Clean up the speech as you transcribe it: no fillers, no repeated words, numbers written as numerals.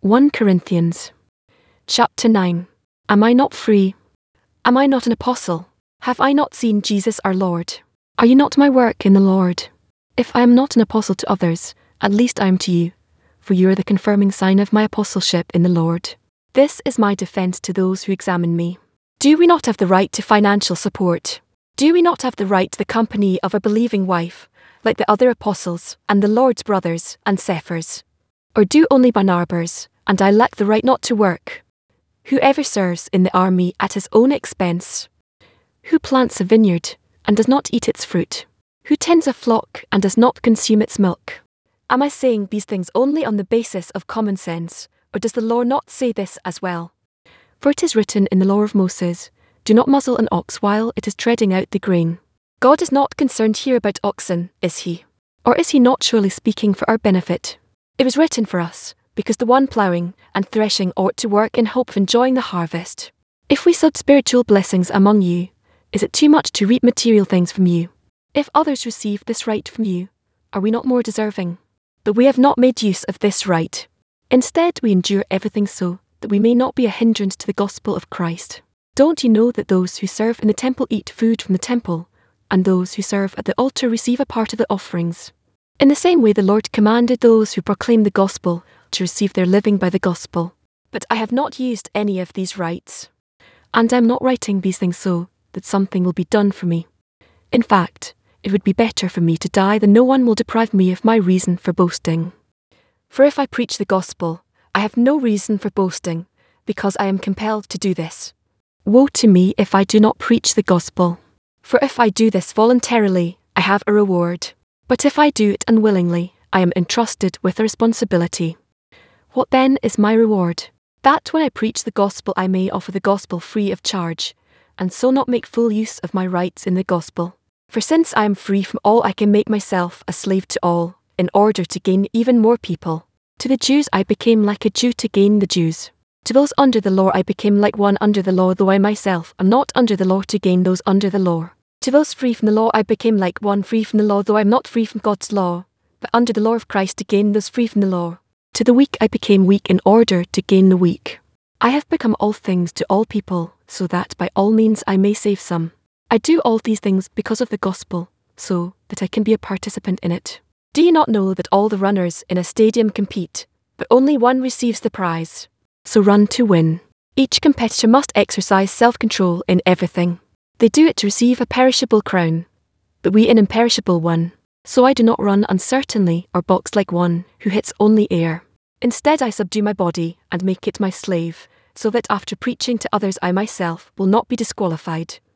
1 Corinthians chapter 9. Am I not free? Am I not an apostle? Have I not seen Jesus our Lord? Are you not my work in the Lord? If I am not an apostle to others, at least I am to you, for you are the confirming sign of my apostleship in the Lord. This is my defense to those who examine me. Do we not have the right to financial support? Do we not have the right to the company of a believing wife, like the other apostles and the Lord's brothers and Cephas? Or do only Barnabas, and I lack the right not to work? Whoever serves in the army at his own expense? Who plants a vineyard and does not eat its fruit? Who tends a flock and does not consume its milk? Am I saying these things only on the basis of common sense, or does the law not say this as well? For it is written in the law of Moses, "Do not muzzle an ox while it is treading out the grain." God is not concerned here about oxen, is he? Or is he not surely speaking for our benefit? It was written for us, because the one ploughing and threshing ought to work in hope of enjoying the harvest. If we sowed spiritual blessings among you, is it too much to reap material things from you? If others receive this right from you, are we not more deserving? But we have not made use of this right. Instead, we endure everything so that we may not be a hindrance to the gospel of Christ. Don't you know that those who serve in the temple eat food from the temple, and those who serve at the altar receive a part of the offerings? In the same way the Lord commanded those who proclaim the gospel to receive their living by the gospel. But I have not used any of these rights. And I am not writing these things so that something will be done for me. In fact, it would be better for me to die than no one will deprive me of my reason for boasting. For if I preach the gospel, I have no reason for boasting, because I am compelled to do this. Woe to me if I do not preach the gospel. For if I do this voluntarily, I have a reward. But if I do it unwillingly, I am entrusted with a responsibility. What then is my reward? That when I preach the gospel I may offer the gospel free of charge, and so not make full use of my rights in the gospel. For since I am free from all, I can make myself a slave to all, in order to gain even more people. To the Jews I became like a Jew to gain the Jews. To those under the law I became like one under the law, though I myself am not under the law, to gain those under the law. To those free from the law I became like one free from the law, though I am not free from God's law, but under the law of Christ, to gain those free from the law. To the weak I became weak in order to gain the weak. I have become all things to all people, so that by all means I may save some. I do all these things because of the gospel, so that I can be a participant in it. Do you not know that all the runners in a stadium compete, but only one receives the prize? So run to win. Each competitor must exercise self-control in everything. They do it to receive a perishable crown, but we an imperishable one. So I do not run uncertainly or box like one who hits only air. Instead I subdue my body and make it my slave, so that after preaching to others I myself will not be disqualified.